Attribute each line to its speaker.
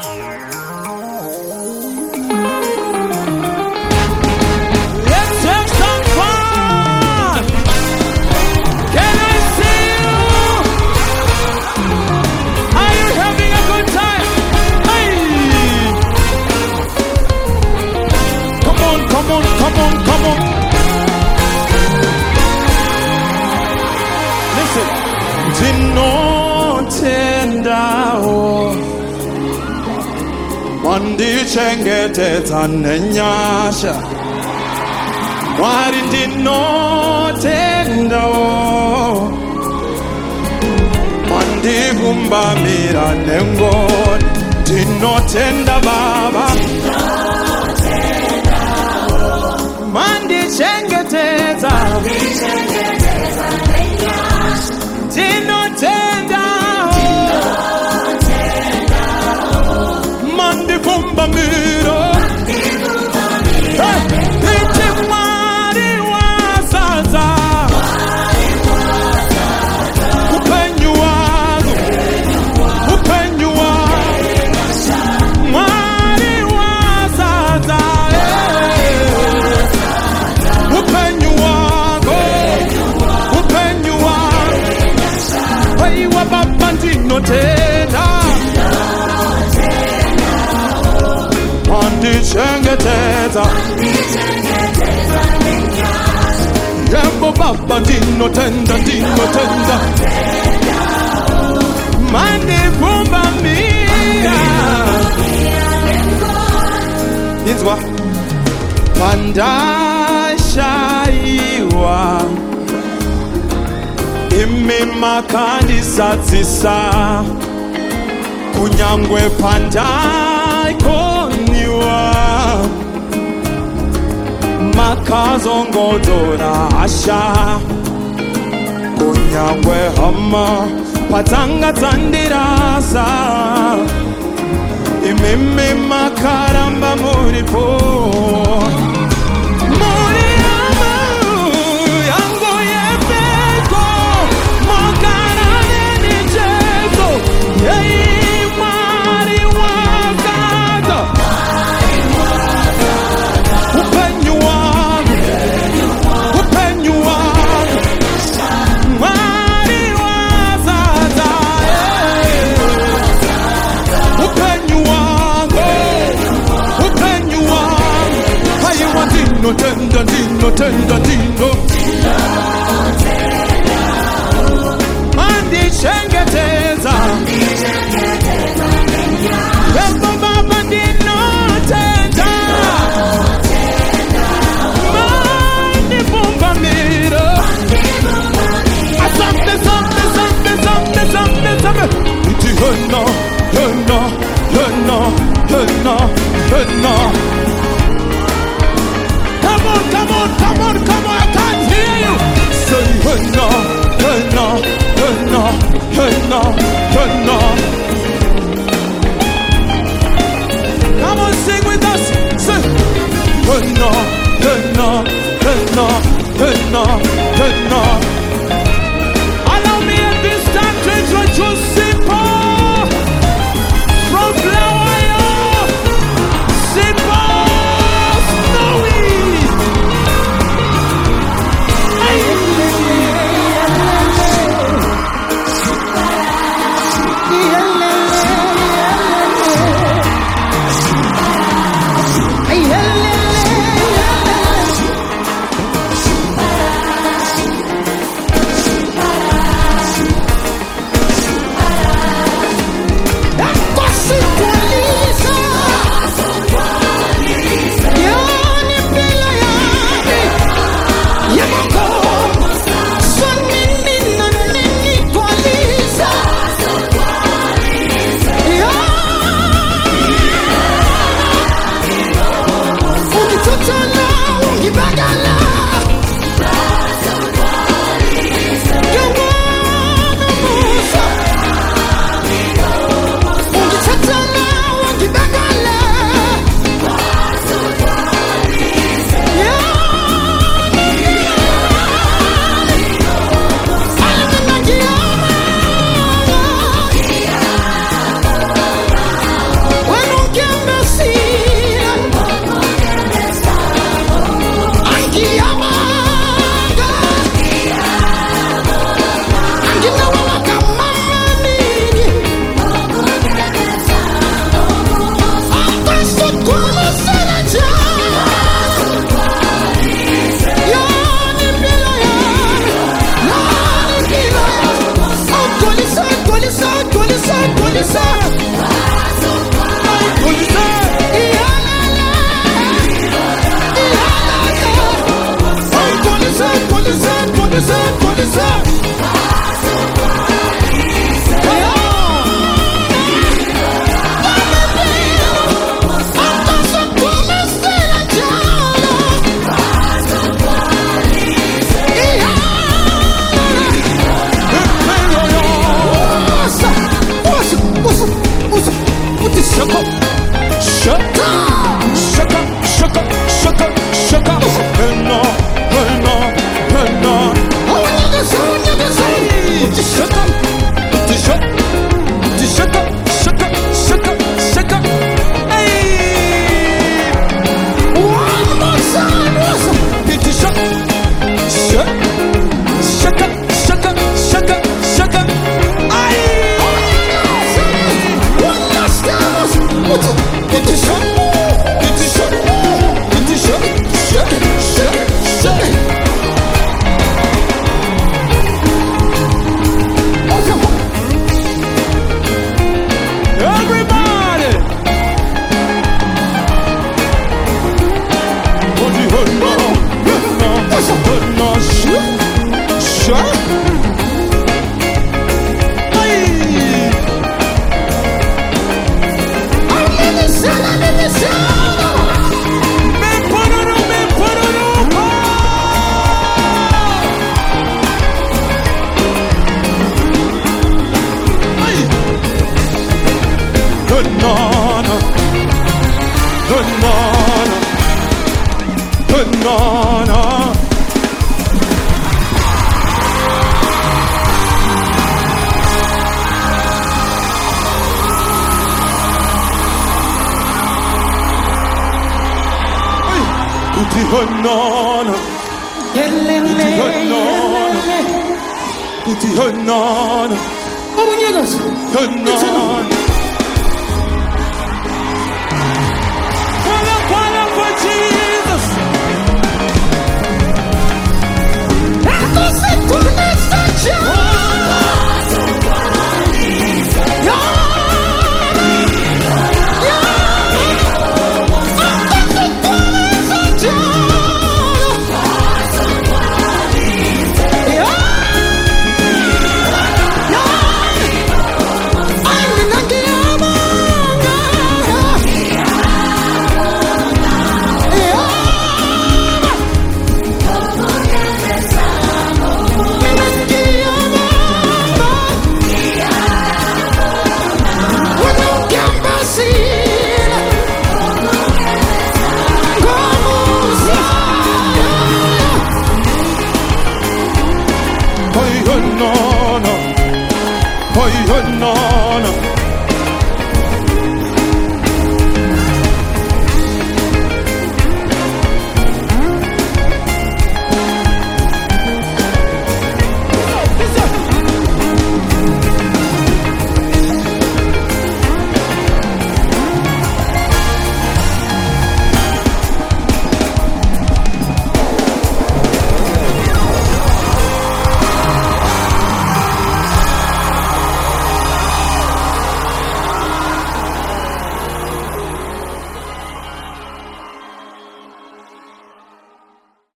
Speaker 1: Let's have some fun. Can I see you? Are you having a good time? Hey! Come on, come on, come on, come on. Listen. Ndinotendawo wandichengetedza nenyasha Mwari ndinotendawo wandibumbamira nengoni ndinotenda Baba mandichengetedza ndinotendawo mandibumbamira iti Mwari wasadza upenyu wangu upenyu wangu Mwari wasadza upenyu wangu upenyu wangu aiwa Baba ndinotenda wandichengetedza yebo Baba ndinotenda ndinotenda mandibumbamira inzwa pandashaiwa imi makandisadzisa kunyangwe pandaikoniwa makazongodora asha kunyangwe hama patanga dzandirasa imimi makaramba muripo muri amo yango yepeko mogara neni Jesu yei Mwari wasadza upenyu wangu upenyu wangu Mwari wasadza upenyu wangu upenyu wangu aiwa ndinotenda ndinotenda ndino mandichengetedza yebo Baba ndinotenda mandibumbamira asante sante sante sante sante sante iti hena hena hena hena hena. Come on, come on, come on, come on, I can't hear you. Say hena hena hena hena hena. Come on, sing with us. Say hena hena hena hena hena. Allow me at this time to introduce Sipa from Flower. Sipa Snowy. Hey. shaka, shaka, shaka, shaka, shaka, shaka. Hena, hena, hena. Shaka, shaka, shaka, shaka, shaka, shaka. Hey, one more time, shaka, shaka, shaka, shaka, shaka. Hey, one last time. Shaka, shaka, shaka, shaka. Everybody! What you heard now? Heard now, sure. Hey! I'm in the sun, I'm in the sun. Me pororo, oh! Hey! Good nana, good nana, good nana. Uti good nana, uti good nana, good nana.